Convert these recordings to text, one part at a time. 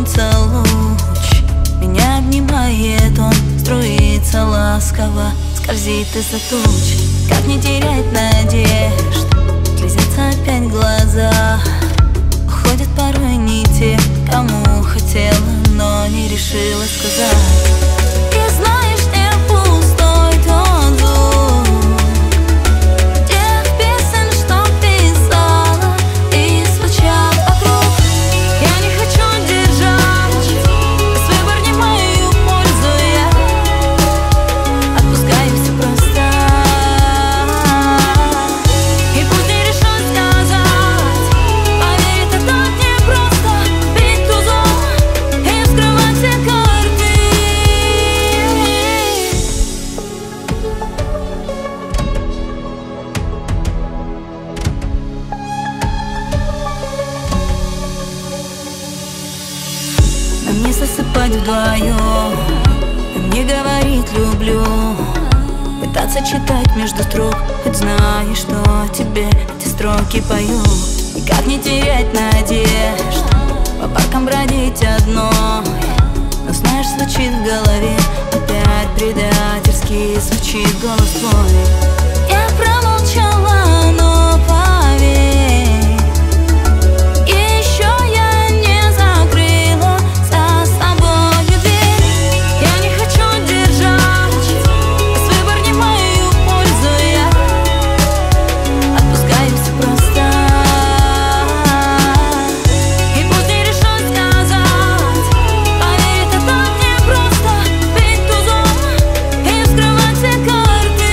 льется луч, меня обнимает он, струится ласково, скользит из-за туч. Как не терять надежд, слезятся опять глаза, уходят порой не те, кому хотела, но не решила сказать. И знаешь, не пустой тот звук тех песен, что писала и звучат вокруг. Я не хочу держать, пусть выбор не мою пользу, я отпускаю все просто. И пусть не решат сказать, поверь, это так непросто бить тузом и вскрывать все карты. Нам не засыпать вдвоем, нам не говорить люблю, пытаться читать между строк, хоть знаешь, что тебе эти строки пою. И как не терять надежд, по паркам бродить одной, но знаешь, звучит в голове, опять предательски звучит голос твой. Я промолчала, но поверь, еще я не закрыла за собой дверь. Я не хочу держать, пусть выбор не мою пользу, я отпускаю все просто. И пусть не решат сказать, поверь, это так непросто бить тузом и вскрывать все карты.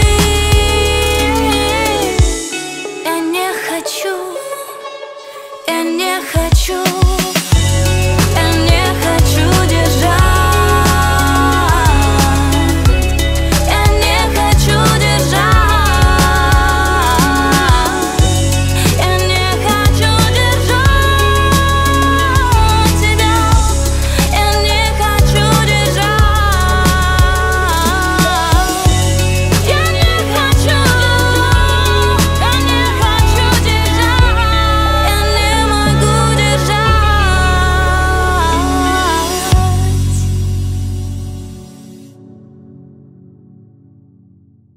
Я не хочу, я не хочу.